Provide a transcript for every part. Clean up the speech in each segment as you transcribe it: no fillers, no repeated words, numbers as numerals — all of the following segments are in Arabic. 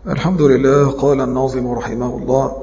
الحمد لله. قال الناظم رحمه الله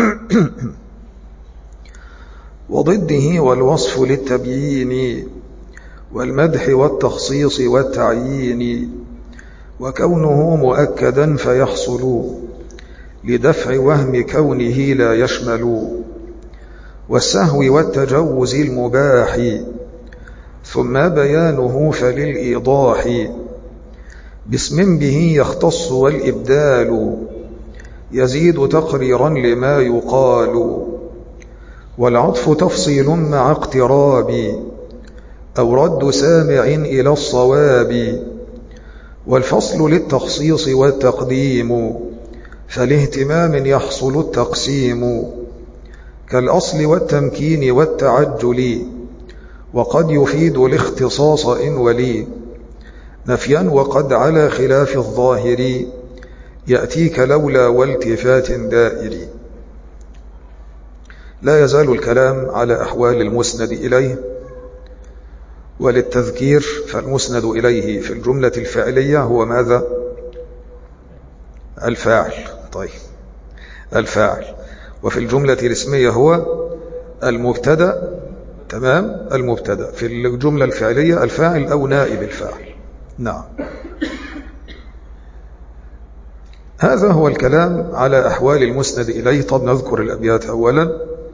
وضده والوصف للتبيين والمدح والتخصيص والتعيين وكونه مؤكدا فيحصل لدفع وهم كونه لا يشمل والسهو والتجوز المباح ثم بيانه فللإيضاح باسم به يختص والإبدال يزيد تقريرا لما يقال والعطف تفصيل مع اقتراب أو رد سامع إلى الصواب والفصل للتخصيص والتقديم فلاهتمام يحصل التقسيم كالأصل والتمكين والتعجل وقد يفيد الاختصاص إن ولي نفيا وقد على خلاف الظاهر يأتيك لولا والتفات دائر. لا يزال الكلام على أحوال المسند إليه، وللتذكير فالمسند إليه في الجملة الفعلية هو ماذا؟ الفاعل. طيب، الفاعل. وفي الجملة الاسمية هو المبتدأ. تمام، المبتدأ. في الجملة الفعلية الفاعل أو نائب الفاعل. نعم، هذا هو الكلام على أحوال المسند إليه. طب نذكر الأبيات أولا.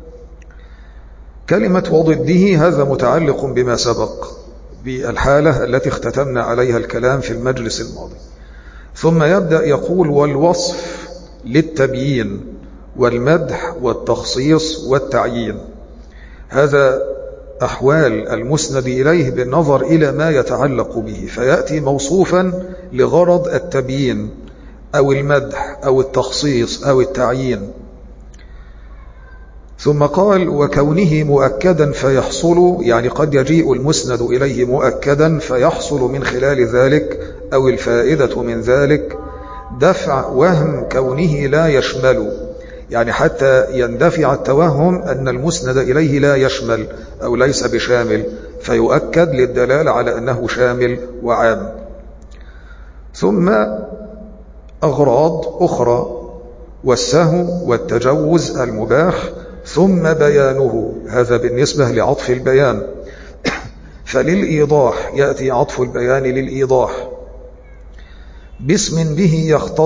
كلمة وضده هذا متعلق بما سبق، بالحالة التي اختتمنا عليها الكلام في المجلس الماضي. ثم يبدأ يقول والوصف للتبيين والمدح والتخصيص والتعيين. هذا أحوال المسند إليه بالنظر إلى ما يتعلق به، فيأتي موصوفا لغرض التبيين أو المدح أو التخصيص أو التعيين. ثم قال وكونه مؤكدا فيحصل، يعني قد يجيء المسند إليه مؤكدا فيحصل من خلال ذلك أو الفائدة من ذلك دفع وهم كونه لا يشمل، يعني حتى يندفع التوهم أن المسند إليه لا يشمل أو ليس بشامل، فيؤكد للدلالة على أنه شامل وعام. ثم أغراض أخرى والسهو والتجوز المباح، ثم بيانه. هذا بالنسبة لعطف البيان. فللإيضاح يأتي عطف البيان للإيضاح باسم به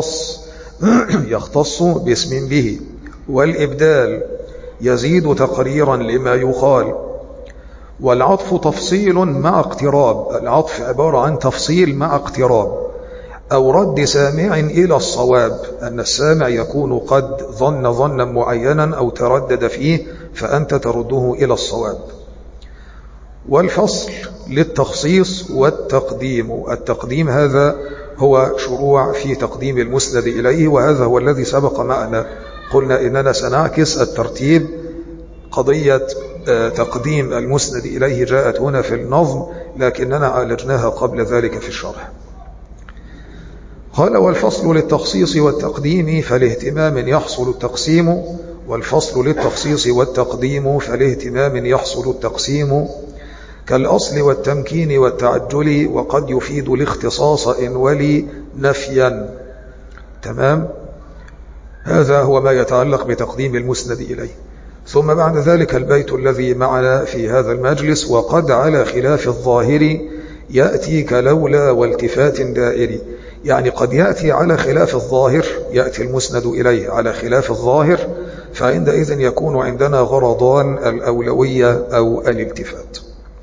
يختص باسم به، والإبدال يزيد تقريرا لما يقال. والعطف تفصيل مع اقتراب، العطف عبارة عن تفصيل مع اقتراب أو رد سامع إلى الصواب، أن السامع يكون قد ظن ظنا معينا أو تردد فيه فأنت ترده إلى الصواب. والفصل للتخصيص والتقديم. التقديم هذا هو شروع في تقديم المسند إليه، وهذا هو الذي سبق معنا. قلنا إننا سنعكس الترتيب. قضية تقديم المسند إليه جاءت هنا في النظم، لكننا عالجناها قبل ذلك في الشرح. قال والفصل للتخصيص والتقديم فلاهتمام يحصل التقسيم. والفصل للتخصيص والتقديم فلاهتمام يحصل التقسيم كالأصل والتمكين والتعجل وقد يفيد الاختصاص إن ولي نفيا. تمام، هذا هو ما يتعلق بتقديم المسند إليه. ثم بعد ذلك البيت الذي معنا في هذا المجلس وقد على خلاف الظاهر يأتيك لولا والتفات دائري، يعني قد يأتي على خلاف الظاهر، يأتي المسند إليه على خلاف الظاهر، فعندئذ يكون عندنا غرضان: الأولوية أو الالتفات.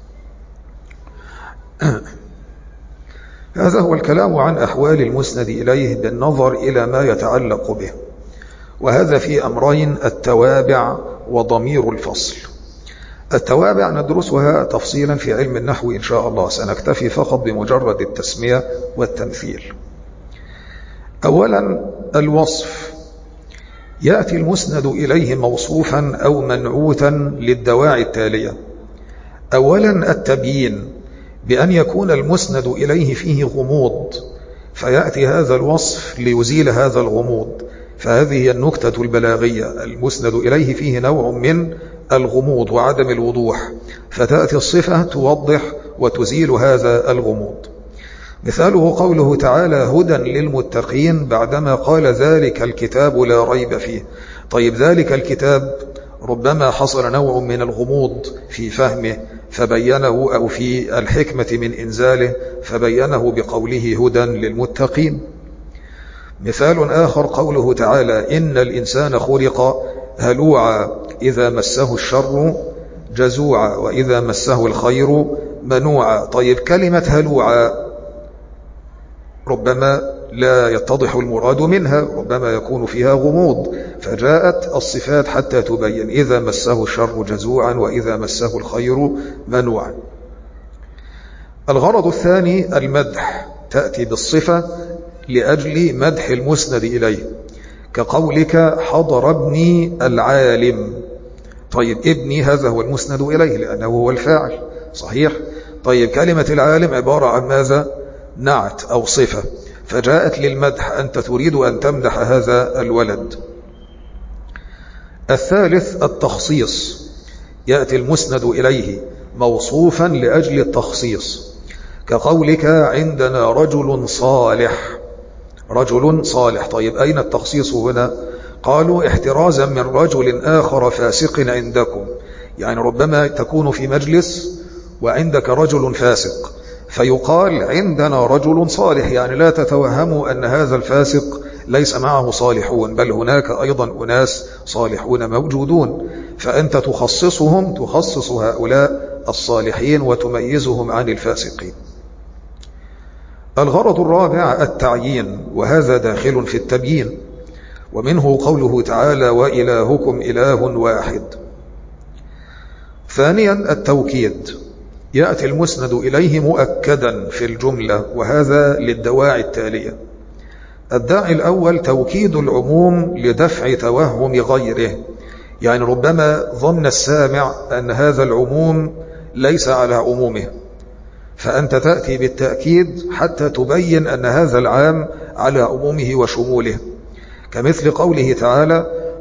هذا هو الكلام عن أحوال المسند إليه بالنظر إلى ما يتعلق به، وهذا في أمرين: التوابع وضمير الفصل. التوابع ندرسها تفصيلا في علم النحو إن شاء الله، سنكتفي فقط بمجرد التسمية والتمثيل. أولا الوصف، يأتي المسند إليه موصوفا أو منعوتا للدواعي التالية. أولا التبيين، بأن يكون المسند إليه فيه غموض، فيأتي هذا الوصف ليزيل هذا الغموض. فهذه هي النكتة البلاغية، المسند إليه فيه نوع من الغموض وعدم الوضوح، فتأتي الصفة توضح وتزيل هذا الغموض. مثاله قوله تعالى هدى للمتقين بعدما قال ذلك الكتاب لا ريب فيه. طيب ذلك الكتاب ربما حصل نوع من الغموض في فهمه فبينه، أو في الحكمة من إنزاله فبينه بقوله هدى للمتقين. مثال آخر قوله تعالى إن الإنسان خلق هلوعا إذا مسه الشر جزوعا وإذا مسه الخير منوعا. طيب كلمة هلوعا ربما لا يتضح المراد منها، ربما يكون فيها غموض، فجاءت الصفات حتى تبين إذا مسه الشر جزوعا وإذا مسه الخير منوعا. الغرض الثاني المدح، تأتي بالصفة لأجل مدح المسند إليه، كقولك حضر ابني العالم. طيب ابني هذا هو المسند إليه لأنه هو الفاعل، صحيح؟ طيب كلمة العالم عبارة عن ماذا؟ نعت أو صفة، فجاءت للمدح، أنت تريد أن تمدح هذا الولد. الثالث التخصيص، يأتي المسند إليه موصوفا لأجل التخصيص، كقولك عندنا رجل صالح. رجل صالح. طيب أين التخصيص هنا؟ قالوا احترازا من رجل آخر فاسق عندكم، يعني ربما تكون في مجلس وعندك رجل فاسق فيقال عندنا رجل صالح، يعني لا تتوهموا أن هذا الفاسق ليس معه صالحون، بل هناك أيضا أناس صالحون موجودون، فأنت تخصصهم، تخصص هؤلاء الصالحين وتميزهم عن الفاسقين. الغرض الرابع التعيين، وهذا داخل في التبيين، ومنه قوله تعالى وإلهكم إله واحد. ثانيا التوكيد، يأتي المسند إليه مؤكدا في الجملة، وهذا للدواعي التالية. الداعي الأول توكيد العموم لدفع توهم غيره، يعني ربما ظن السامع أن هذا العموم ليس على عمومه، فأنت تأتي بالتأكيد حتى تبين أن هذا العام على عمومه وشموله، كمثل قوله تعالى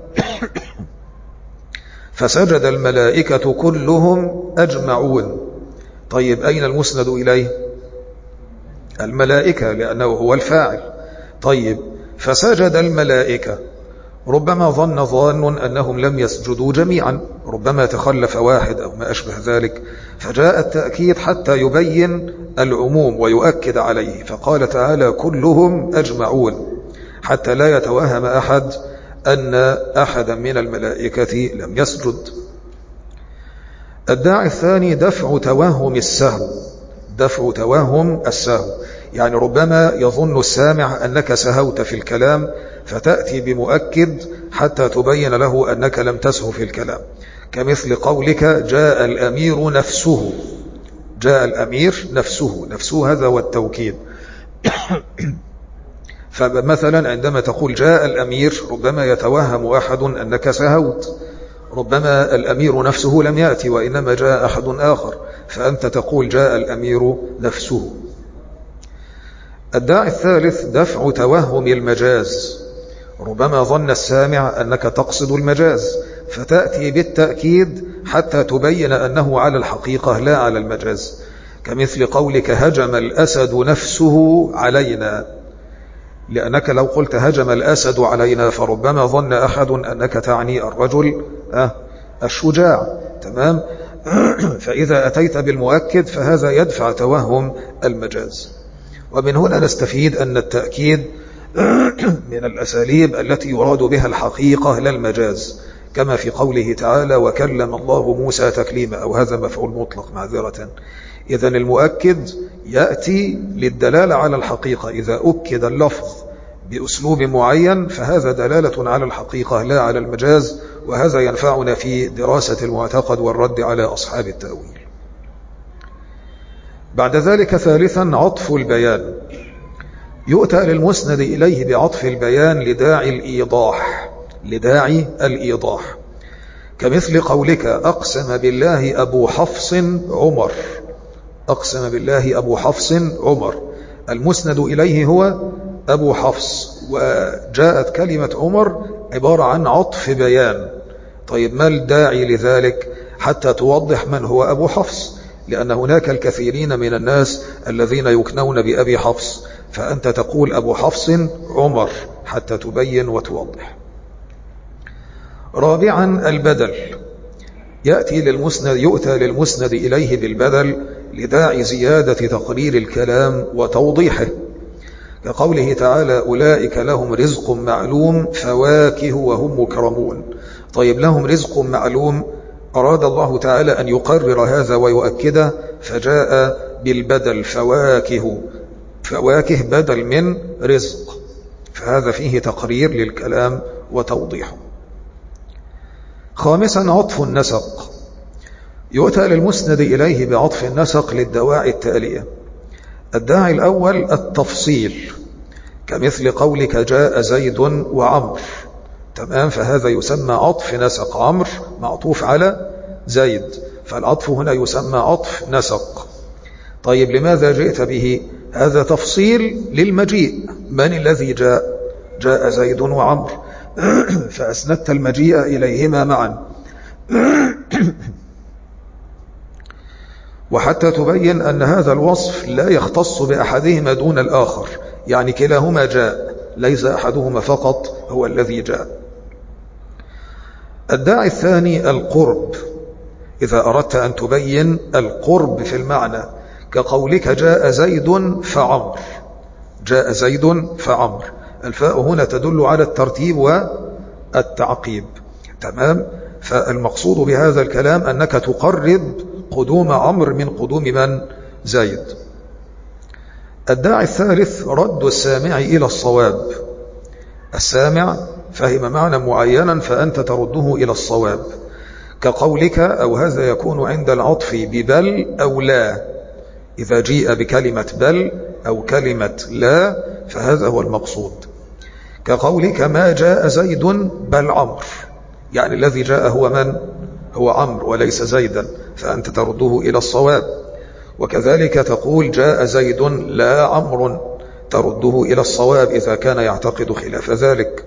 فسجد الملائكة كلهم أجمعون. طيب أين المسند إليه؟ الملائكة، لأنه هو الفاعل. طيب فسجد الملائكة، ربما ظن أنهم لم يسجدوا جميعا، ربما تخلف واحد أو ما أشبه ذلك، فجاء التأكيد حتى يبين العموم ويؤكد عليه، فقال تعالى كلهم أجمعون، حتى لا يتوهم أحد أن أحدا من الملائكة لم يسجد. الداعي الثاني دفع توهم السهو، دفع توهم السهو، يعني ربما يظن السامع أنك سهوت في الكلام، فتأتي بمؤكد حتى تبين له أنك لم تسهو في الكلام، كمثل قولك جاء الأمير نفسه. جاء الأمير نفسه، نفسه هذا هو التوكيد. فمثلا عندما تقول جاء الأمير ربما يتوهم أحد أنك سهوت، ربما الأمير نفسه لم يأتي وإنما جاء أحد آخر، فأنت تقول جاء الأمير نفسه. الداعي الثالث دفع توهم المجاز، ربما ظن السامع أنك تقصد المجاز، فتأتي بالتأكيد حتى تبين أنه على الحقيقة لا على المجاز، كمثل قولك هجم الأسد نفسه علينا، لأنك لو قلت هجم الأسد علينا فربما ظن أحد أنك تعني الرجل الشجاع، تمام؟ فإذا أتيت بالمؤكد فهذا يدفع توهم المجاز. ومن هنا نستفيد أن التأكيد من الأساليب التي يراد بها الحقيقة لا المجاز، كما في قوله تعالى وكلم الله موسى تكليما، أو هذا مفعول مطلق معذرة. إذن المؤكد يأتي للدلالة على الحقيقة، إذا أكد اللفظ بأسلوب معين فهذا دلالة على الحقيقة لا على المجاز، وهذا ينفعنا في دراسة المعتقد والرد على أصحاب التأويل. بعد ذلك ثالثا عطف البيان، يؤتى للمسند إليه بعطف البيان لداعي الإيضاح، لداعي الإيضاح، كمثل قولك أقسم بالله أبو حفص عمر. أقسم بالله أبو حفص عمر، المسند إليه هو أبو حفص، وجاءت كلمة عمر عبارة عن عطف بيان. طيب ما الداعي لذلك؟ حتى توضح من هو أبو حفص، لأن هناك الكثيرين من الناس الذين يكنون بأبي حفص، فأنت تقول أبو حفص عمر حتى تبين وتوضح. رابعا البدل، يؤتى للمسند إليه بالبدل لداعي زيادة تقرير الكلام وتوضيحه، كقوله تعالى أولئك لهم رزق معلوم فواكه وهم مكرمون. طيب لهم رزق معلوم، أراد الله تعالى أن يقرر هذا ويؤكده، فجاء بالبدل فواكه بدل من رزق، فهذا فيه تقرير للكلام وتوضيحه. خامسا عطف النسق، يؤتى للمسند إليه بعطف النسق للدواعي التالية. الداعي الأول التفصيل، كمثل قولك جاء زيد وعمر، تمام، فهذا يسمى عطف نسق، عمر معطوف على زيد، فالعطف هنا يسمى عطف نسق. طيب لماذا جئت به؟ هذا تفصيل للمجيء، من الذي جاء زيد وعمر، فأسندت المجيء إليهما معا. وحتى تبين أن هذا الوصف لا يختص بأحدهما دون الآخر، يعني كلاهما جاء، ليس أحدهما فقط هو الذي جاء. الداعي الثاني القرب، إذا أردت أن تبين القرب في المعنى، كقولك جاء زيد فعمر، جاء زيد فعمر، الفاء هنا تدل على الترتيب والتعقيب، تمام. فالمقصود بهذا الكلام أنك تقرب قدوم عمر من قدوم من؟ زيد. الداعي الثالث رد السامع إلى الصواب، السامع فهم معنى معينا فأنت ترده إلى الصواب، كقولك أو هذا يكون عند العطف ببل أو لا، إذا جيء بكلمة بل أو كلمة لا فهذا هو المقصود، كقولك ما جاء زيد بل عمر، يعني الذي جاء هو من؟ هو عمر وليس زيدا، فأنت ترده إلى الصواب. وكذلك تقول جاء زيد لا عمر، ترده إلى الصواب إذا كان يعتقد خلاف ذلك.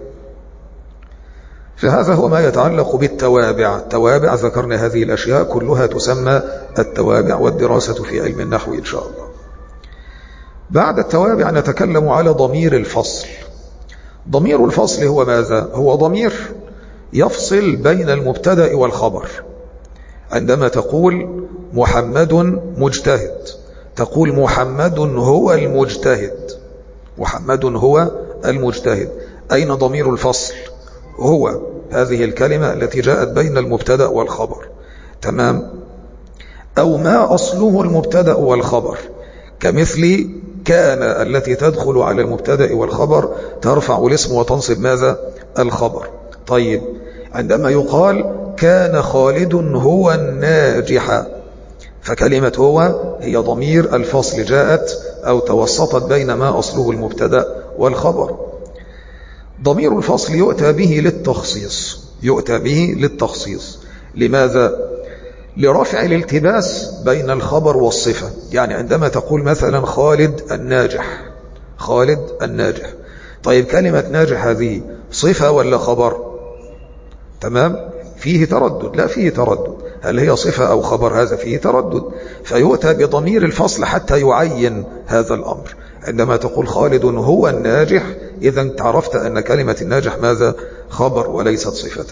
فهذا هو ما يتعلق بالتوابع. التوابع ذكرنا هذه الأشياء كلها تسمى التوابع، والدراسة في علم النحو إن شاء الله. بعد التوابع نتكلم على ضمير الفصل. ضمير الفصل هو ماذا؟ هو ضمير يفصل بين المبتدأ والخبر. عندما تقول محمد مجتهد، تقول محمد هو المجتهد، محمد هو المجتهد. أين ضمير الفصل؟ هو هذه الكلمة التي جاءت بين المبتدأ والخبر، تمام. أو ما أصله المبتدأ والخبر، كمثل كان التي تدخل على المبتدأ والخبر ترفع الاسم وتنصب ماذا؟ الخبر. طيب عندما يقال كان خالد هو الناجح، فكلمة هو هي ضمير الفصل، جاءت أو توسطت بين ما أصله المبتدأ والخبر. ضمير الفصل يؤتى به للتخصيص، يؤتى به للتخصيص. لماذا؟ لرفع الالتباس بين الخبر والصفة. يعني عندما تقول مثلا خالد الناجح، خالد الناجح، طيب كلمة ناجح هذه صفة ولا خبر؟ تمام، فيه تردد، لا فيه تردد، هل هي صفة أو خبر؟ هذا فيه تردد، فيؤتى بضمير الفصل حتى يعين هذا الأمر. عندما تقول خالد هو الناجح، إذا عرفت أن كلمة الناجح ماذا؟ خبر وليست صفة.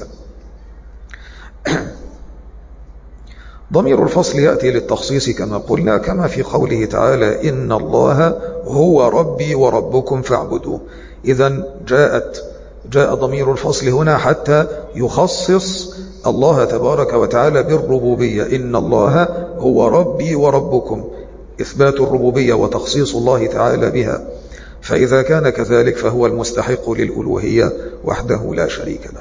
ضمير الفصل يأتي للتخصيص كما قلنا، كما في قوله تعالى إن الله هو ربي وربكم فاعبدوه. إذا جاء ضمير الفصل هنا حتى يخصص الله تبارك وتعالى بالربوبية، إن الله هو ربي وربكم، إثبات الربوبية وتخصيص الله تعالى بها. فإذا كان كذلك فهو المستحق للألوهية وحده لا شريك له.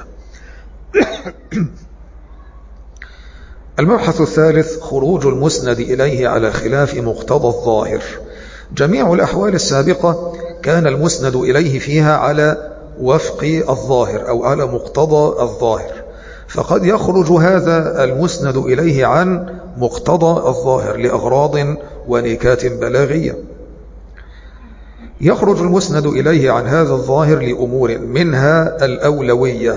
المبحث الثالث خروج المسند إليه على خلاف مقتضى الظاهر. جميع الأحوال السابقة كان المسند إليه فيها على وفق الظاهر أو على مقتضى الظاهر، فقد يخرج هذا المسند إليه عن مقتضى الظاهر لأغراض ونكات بلاغية. يخرج المسند إليه عن هذا الظاهر لأمور، منها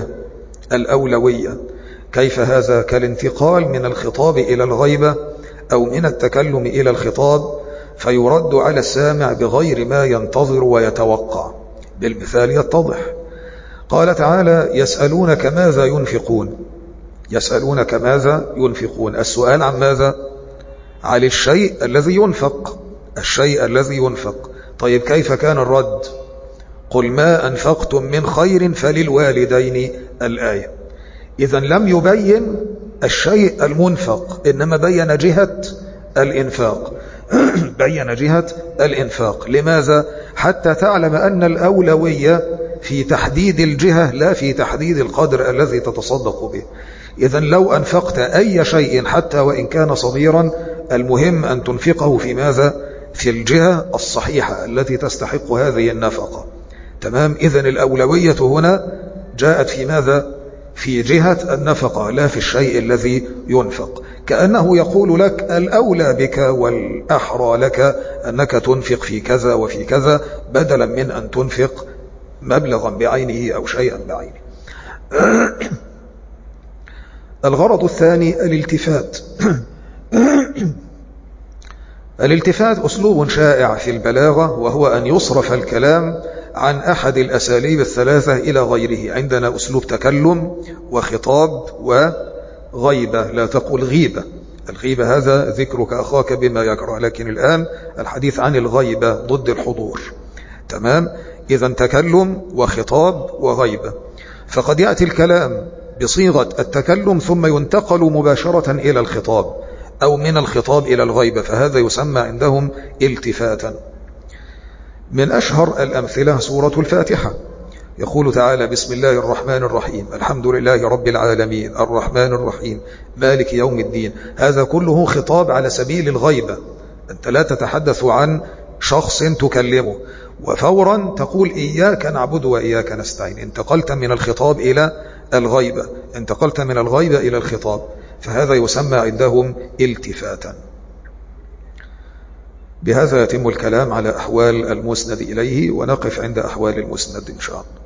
الأولوية. كيف هذا؟ كالانتقال من الخطاب إلى الغيبة أو من التكلم إلى الخطاب فيرد على السامع بغير ما ينتظر ويتوقع. بالمثال يتضح. قال تعالى: يسألونك ماذا ينفقون. يسألونك ماذا ينفقون، السؤال عن ماذا؟ عن الشيء الذي ينفق، الشيء الذي ينفق. طيب كيف كان الرد؟ قل ما أنفقتم من خير فللوالدين، الآية. إذن لم يبين الشيء المنفق، إنما بين جهة الإنفاق. بين جهة الإنفاق. لماذا؟ حتى تعلم أن الأولوية في تحديد الجهة لا في تحديد القدر الذي تتصدق به. إذن لو أنفقت أي شيء حتى وإن كان صغيرا، المهم أن تنفقه في ماذا؟ في الجهة الصحيحة التي تستحق هذه النفقة. تمام. إذن الأولوية هنا جاءت في ماذا؟ في جهة النفقة لا في الشيء الذي ينفق. كأنه يقول لك الأولى بك والأحرى لك أنك تنفق في كذا وفي كذا، بدلا من أن تنفق مبلغا بعينه أو شيئا بعينه. الغرض الثاني الالتفات. الالتفات أسلوب شائع في البلاغة، وهو أن يصرف الكلام عن أحد الأساليب الثلاثة إلى غيره. عندنا أسلوب تكلم وخطاب وغيبة، لا تقول غيبة. الغيبة هذا ذكرك أخاك بما يكره، لكن الآن الحديث عن الغيبة ضد الحضور. تمام. إذن تكلم وخطاب وغيبة. فقد يأتي الكلام بصيغة التكلم ثم ينتقل مباشرة إلى الخطاب، أو من الخطاب إلى الغيبة، فهذا يسمى عندهم التفاتا. من أشهر الأمثلة سورة الفاتحة. يقول تعالى: بسم الله الرحمن الرحيم، الحمد لله رب العالمين، الرحمن الرحيم، مالك يوم الدين. هذا كله خطاب على سبيل الغيبة. أنت لا تتحدث عن شخص تكلمه، وفورا تقول إياك نعبد وإياك نستعين. انتقلت من الخطاب إلى الغيبة، انتقلت من الغيبة إلى الخطاب، فهذا يسمى عندهم التفاتا. بهذا يتم الكلام على أحوال المسند إليه، ونقف عند أحوال المسند إن شاء الله.